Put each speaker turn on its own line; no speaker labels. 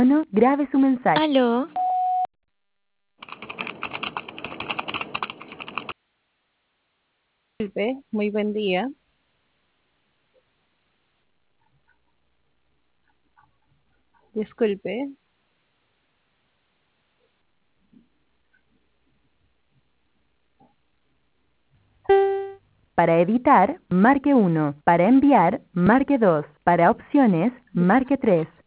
Grabe su mensaje.
Aló,
Disculpe, muy buen día. Disculpe,
Para editar, marque 1. Para enviar, marque 2. Para opciones, marque 3.